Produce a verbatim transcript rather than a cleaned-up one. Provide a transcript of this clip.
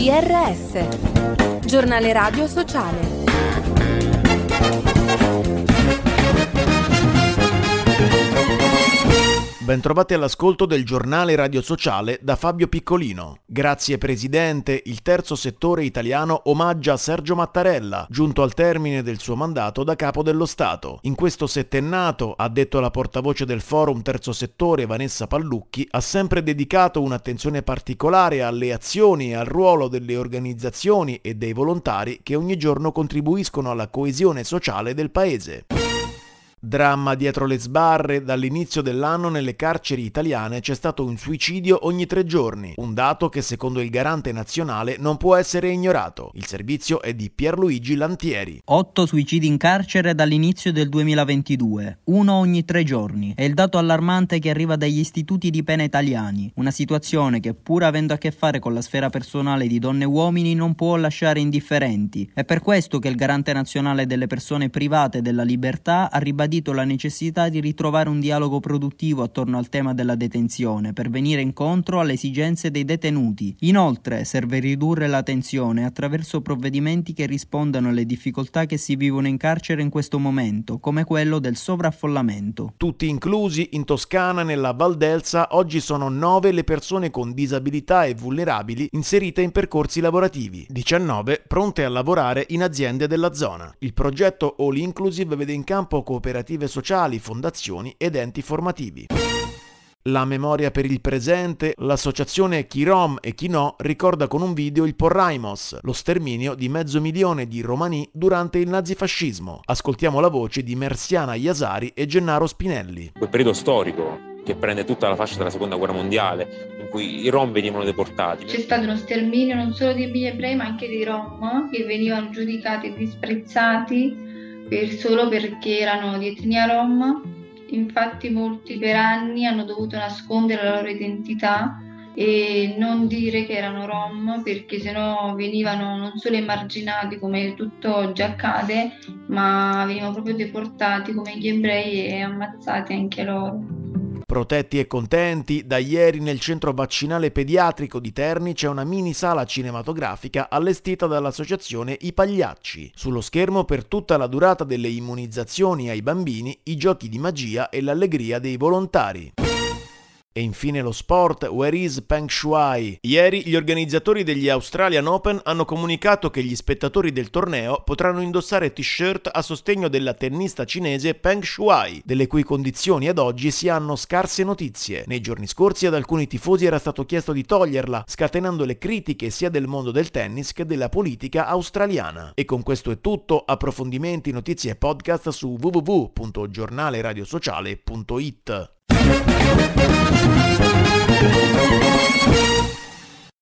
R S, giornale radio sociale. Bentrovati all'ascolto del giornale radio sociale da Fabio Piccolino. Grazie Presidente, il terzo settore italiano omaggia Sergio Mattarella, giunto al termine del suo mandato da capo dello Stato. In questo settennato, ha detto la portavoce del Forum Terzo Settore Vanessa Pallucchi, ha sempre dedicato un'attenzione particolare alle azioni e al ruolo delle organizzazioni e dei volontari che ogni giorno contribuiscono alla coesione sociale del Paese. Dramma dietro le sbarre, dall'inizio dell'anno nelle carceri italiane c'è stato un suicidio ogni tre giorni, un dato che secondo il garante nazionale non può essere ignorato. Il servizio è di Pierluigi Lantieri. Otto suicidi in carcere dall'inizio del duemilaventidue, uno ogni tre giorni. È il dato allarmante che arriva dagli istituti di pena italiani, una situazione che pur avendo a che fare con la sfera personale di donne e uomini non può lasciare indifferenti. È per questo che il garante nazionale delle persone private della libertà ha ribadito la necessità di ritrovare un dialogo produttivo attorno al tema della detenzione per venire incontro alle esigenze dei detenuti. Inoltre serve ridurre la tensione attraverso provvedimenti che rispondano alle difficoltà che si vivono in carcere in questo momento, come quello del sovraffollamento. Tutti inclusi, in Toscana, nella Val d'Elsa, oggi sono nove le persone con disabilità e vulnerabili inserite in percorsi lavorativi, diciannove pronte a lavorare in aziende della zona. Il progetto All Inclusive vede in campo cooperative sociali, fondazioni ed enti formativi. La memoria per il presente, l'associazione Chi Rom e Chi No ricorda con un video il Porraimos, lo sterminio di mezzo milione di romani durante il nazifascismo. Ascoltiamo la voce di Merziana Iasari e Gennaro Spinelli. Quel periodo storico che prende tutta la fascia della seconda guerra mondiale, in cui i rom venivano deportati. C'è stato uno sterminio non solo degli ebrei ma anche dei rom, che venivano giudicati e disprezzati per solo perché erano di etnia rom. Infatti molti per anni hanno dovuto nascondere la loro identità e non dire che erano rom, perché sennò venivano non solo emarginati come tutto oggi accade, ma venivano proprio deportati come gli ebrei e ammazzati anche loro. Protetti e contenti, da ieri nel centro vaccinale pediatrico di Terni c'è una mini sala cinematografica allestita dall'associazione I Pagliacci. Sullo schermo per tutta la durata delle immunizzazioni ai bambini, i giochi di magia e l'allegria dei volontari. E infine lo sport, where is Peng Shuai? Ieri gli organizzatori degli Australian Open hanno comunicato che gli spettatori del torneo potranno indossare t-shirt a sostegno della tennista cinese Peng Shuai, delle cui condizioni ad oggi si hanno scarse notizie. Nei giorni scorsi ad alcuni tifosi era stato chiesto di toglierla, scatenando le critiche sia del mondo del tennis che della politica australiana. E con questo è tutto, approfondimenti, notizie e podcast su w w w punto giornale radio sociale punto it.